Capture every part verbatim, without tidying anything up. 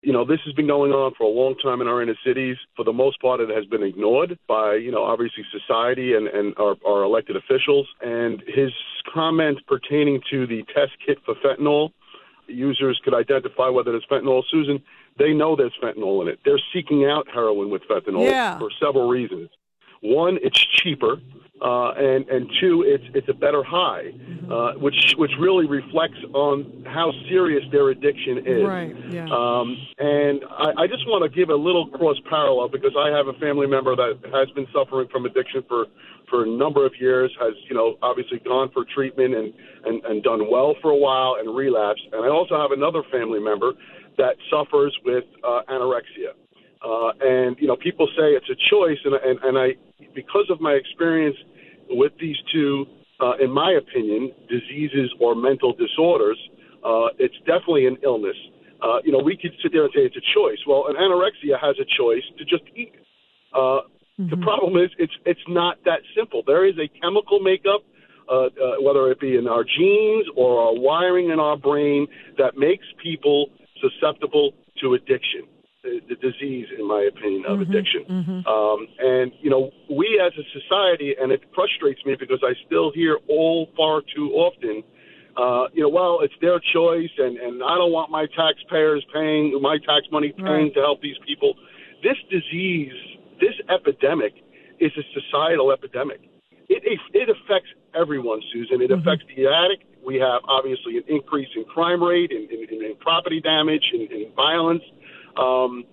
You know, this has been going on for a long time in our inner cities. For the most part, it has been ignored by, you know, obviously society and, and our, our elected officials. And his comment pertaining to the test kit for fentanyl, users could identify whether there's fentanyl. Susan, they know there's fentanyl in it. They're seeking out heroin with fentanyl yeah. for several reasons. One, it's cheaper. Uh, and, and two, it's it's a better high, uh, which which really reflects on how serious their addiction is. Right, yeah. Um, and I, I just want to give a little cross parallel because I have a family member that has been suffering from addiction for, for a number of years, has, you know, obviously gone for treatment and, and, and done well for a while and relapsed. And I also have another family member that suffers with uh, anorexia. Uh, and, you know, people say it's a choice, and, and, and I, because of my experience with these two, uh, in my opinion, diseases or mental disorders, uh, it's definitely an illness. Uh, you know, we could sit there and say it's a choice. Well, an anorexia has a choice to just eat. Uh, mm-hmm. The problem is it's it's not that simple. There is a chemical makeup, uh, uh, whether it be in our genes or our wiring in our brain, that makes people susceptible to addiction. The, the disease, in my opinion, of mm-hmm, addiction. Mm-hmm. Um, and, you know, we as a society, and it frustrates me because I still hear all far too often, uh, you know, well, it's their choice, and, and I don't want my taxpayers paying, my tax money paying right. to help these people. This disease, this epidemic is a societal epidemic. It, it, it affects everyone, Susan. It mm-hmm. affects the addict. We have, obviously, an increase in crime rate, in, in, in property damage, in, in violence. Um,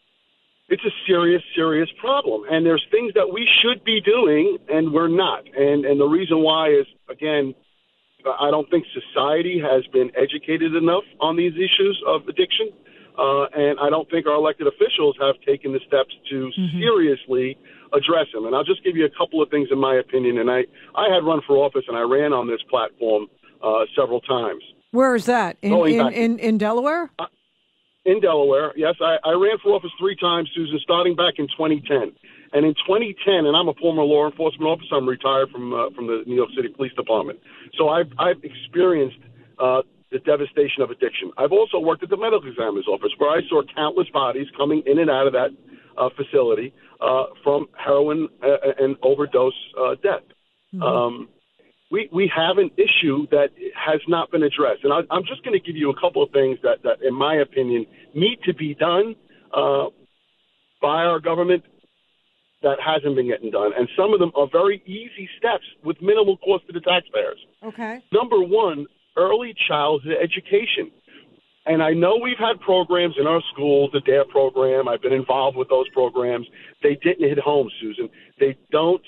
it's a serious, serious problem. And there's things that we should be doing, and we're not. And and the reason why is, again, I don't think society has been educated enough on these issues of addiction. Uh, and I don't think our elected officials have taken the steps to mm-hmm. seriously address them. And I'll just give you a couple of things in my opinion. And I, I had run for office, and I ran on this platform uh, several times. Where is that? In, in, in, in Delaware? Uh, In Delaware, yes. I, I ran for office three times, Susan, starting back in twenty ten. And in twenty ten, and I'm a former law enforcement officer, I'm retired from uh, from the New York City Police Department. So I've, I've experienced uh, the devastation of addiction. I've also worked at the medical examiner's office, where I saw countless bodies coming in and out of that uh, facility uh, from heroin uh, and overdose uh, death. Mm-hmm. Um We we have an issue that has not been addressed. And I, I'm just going to give you a couple of things that, that, in my opinion, need to be done uh, by our government that hasn't been getting done. And some of them are very easy steps with minimal cost to the taxpayers. Okay. Number one, early childhood education. And I know we've had programs in our schools, the D A R E program. I've been involved with those programs. They didn't hit home, Susan. They don't.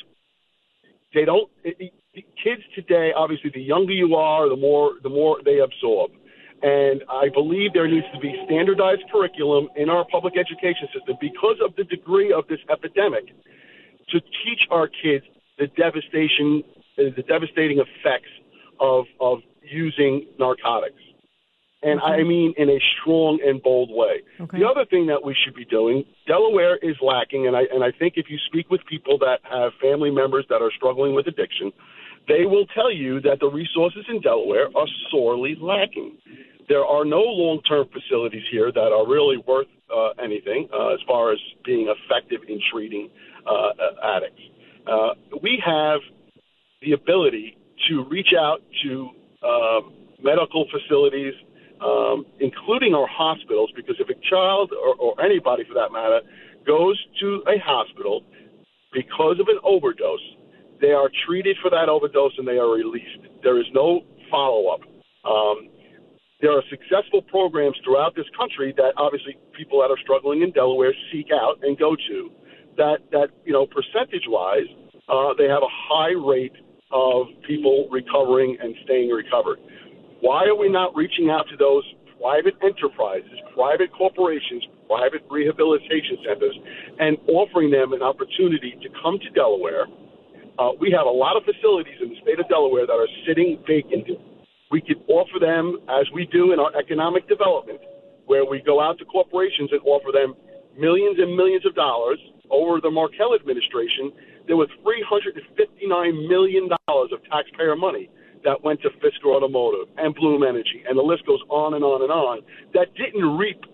They don't. It, it, kids today, obviously, the younger you are, the more the more they absorb. And I believe there needs to be standardized curriculum in our public education system because of the degree of this epidemic to teach our kids the devastation, the devastating effects of of using narcotics. And okay. I mean in a strong and bold way. Okay. The other thing that we should be doing, Delaware is lacking, and I and I think if you speak with people that have family members that are struggling with addiction, they will tell you that the resources in Delaware are sorely lacking. There are no long-term facilities here that are really worth uh, anything uh, as far as being effective in treating uh, addicts. Uh, we have the ability to reach out to uh, medical facilities, Um, including our hospitals, because if a child or, or anybody for that matter goes to a hospital because of an overdose, they are treated for that overdose and they are released. There is no follow-up. Um, there are successful programs throughout this country that obviously people that are struggling in Delaware seek out and go to. That, that you know, percentage-wise, uh, they have a high rate of people recovering and staying recovered. Why are we not reaching out to those private enterprises, private corporations, private rehabilitation centers, and offering them an opportunity to come to Delaware? Uh, we have a lot of facilities in the state of Delaware that are sitting vacant. We could offer them, as we do in our economic development, where we go out to corporations and offer them millions and millions of dollars. Over the Markell administration, there was three hundred fifty-nine million dollars of taxpayer money that went to Fisker Automotive and Bloom Energy, and the list goes on and on and on, that didn't reap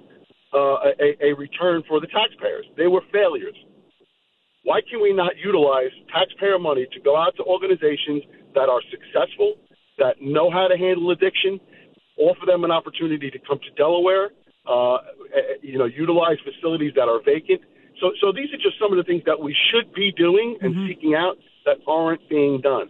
uh, a, a return for the taxpayers. They were failures. Why can we not utilize taxpayer money to go out to organizations that are successful, that know how to handle addiction, offer them an opportunity to come to Delaware, uh, you know, utilize facilities that are vacant? So, so these are just some of the things that we should be doing and mm-hmm. seeking out that aren't being done.